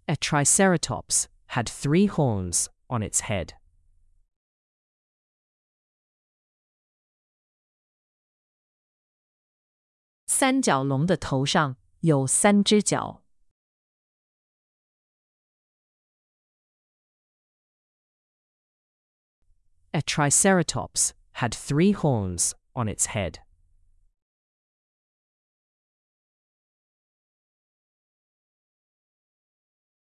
A triceratops had 3 horns on its head. 三角龙的头上有3只角。A triceratops had 3 horns on its head.